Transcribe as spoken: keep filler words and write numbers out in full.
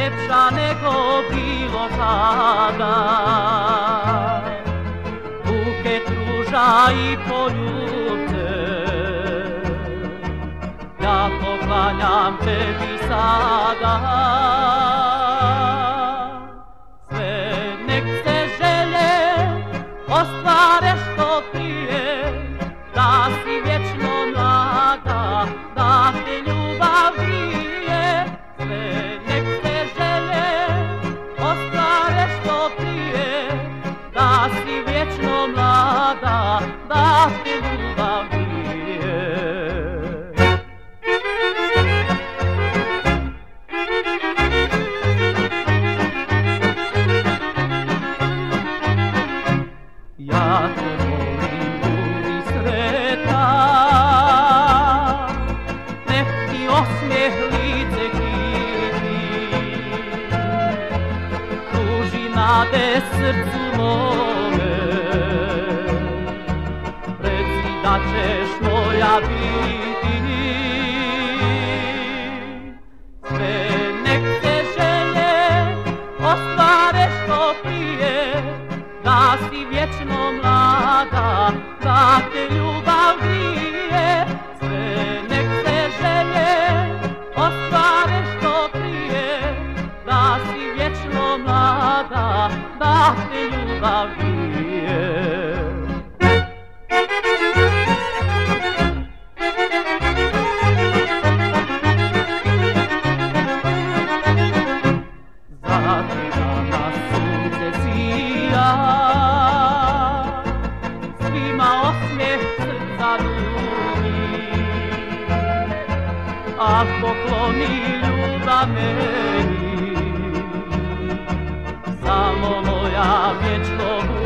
ljepša nego bilo kada. Buket ruža i poljubce, ja poklanjam tebi sada. Sve nek se želje ostvare što prije, da si vječno mlada, da te ljubav grije. Sve nek se želje ostvare što prije, da si vječno mlada, da te ljubav grije. Ja te volim, budi sretan, nek ti osmijeh lice kriti, pruži nade srcu mome, reci da ćeš moja biti. Sve nek se želje ostvare što prije, da si vječno mlada, da te ljubav grije. Sve nek se želje ostvare što prije, da si vječno mlada, da te ljubav grije. Za teba na sunce sija, svima osmijeh srca duni, a pokloni ljubav meni, samo moja vječno